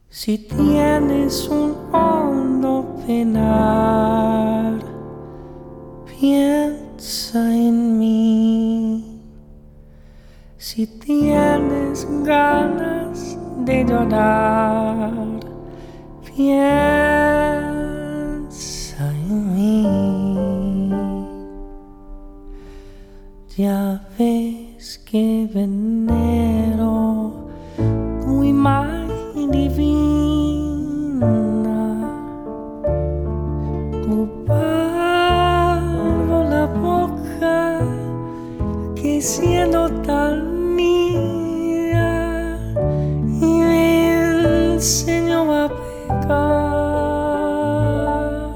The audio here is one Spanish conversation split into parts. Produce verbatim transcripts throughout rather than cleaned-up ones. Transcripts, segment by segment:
Si tienes un hondo penar, piensa en mí. Si tienes ganas de llorar, piensa en mí. Ya ves que venero tu imagen divina, tu barba, la boca que siendo tan mía y me enseñó a pecar.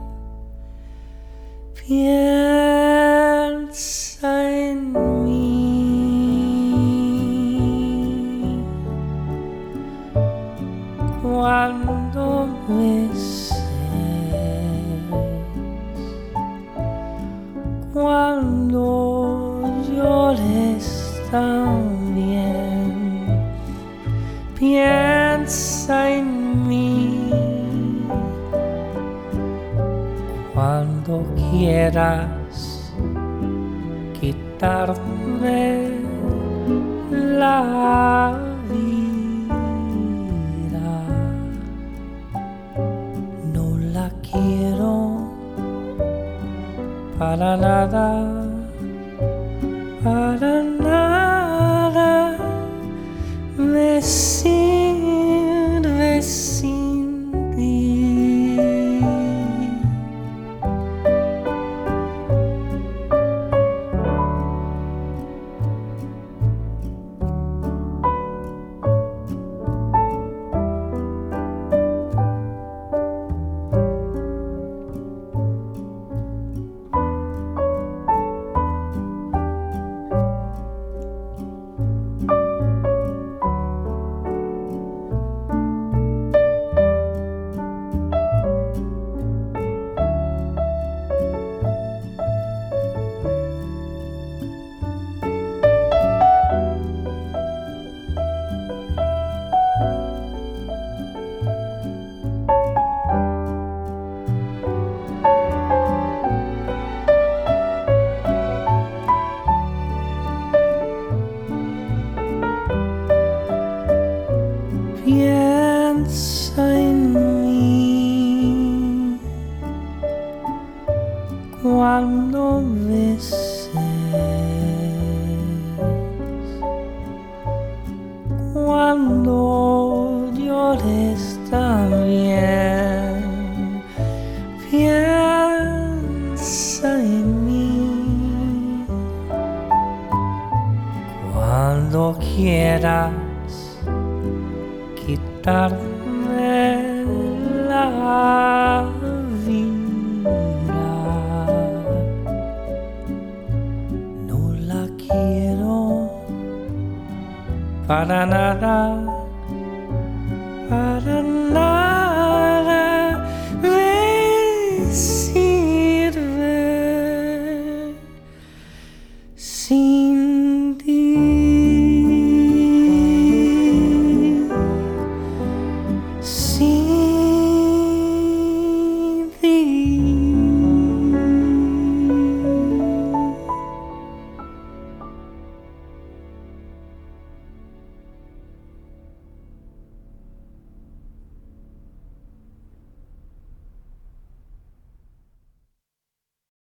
Piensa en mí cuando beses, cuando llores también. Piensa en mí cuando quieras quitarme la vida. No la quiero para nada, para nada me sirve sin ti. Piensa en mí cuando beses, cuando llores también. Piensa en mí cuando quieras quitarme la vida. No la quiero para nada,